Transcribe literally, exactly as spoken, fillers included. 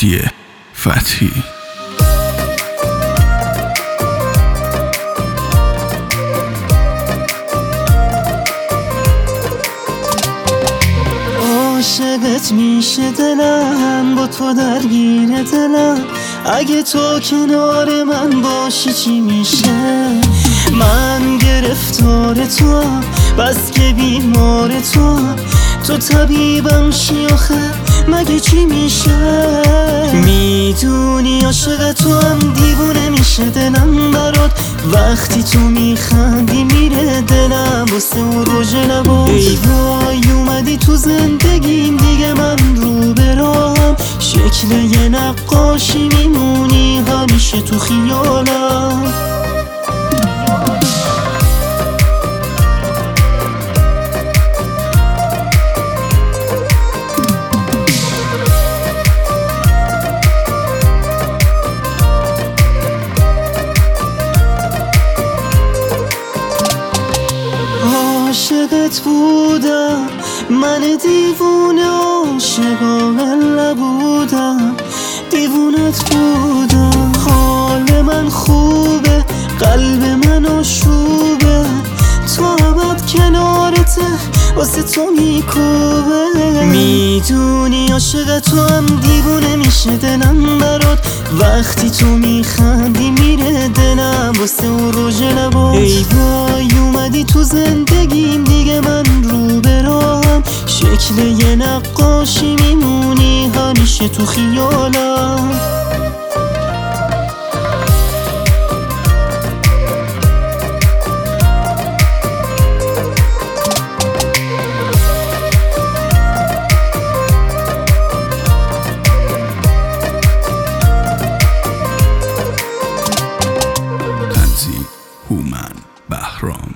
هادی فتحی. عاشقت میشه دلم، با تو درگیر دلم. اگه تو کنار من باشی چی میشه؟ من گرفتار تو، بس که بیمار تو. تو طبیبم شی آخه مگه چی میشه؟ میدونی عاشق تو هم دیوونه میشه دلم برات. وقتی تو میخندی میره دلم واسه اون رژ لبات. ای وای اومدی تو زندگیم دیگه من رو به راهم. شکل یه نقاشی میمونی همیشه تو خیالم. عاشقت بودم من دیوونه، عاشقانه نبودم دیوونت بودم. حال من خوبه قلب من آشوبه، تو ابد کنارته واسه تو میکوبه. میدونی عاشق تو هم دیوونه میشه دلم برات. وقتی تو میخندی میره دلم واسه اون رژ لبات. ای وای اومدی تو زندگیم دیگه من رو به راهم. شکل یه نقاشی میمونی همیشه تو خیالم. هومن بهرام.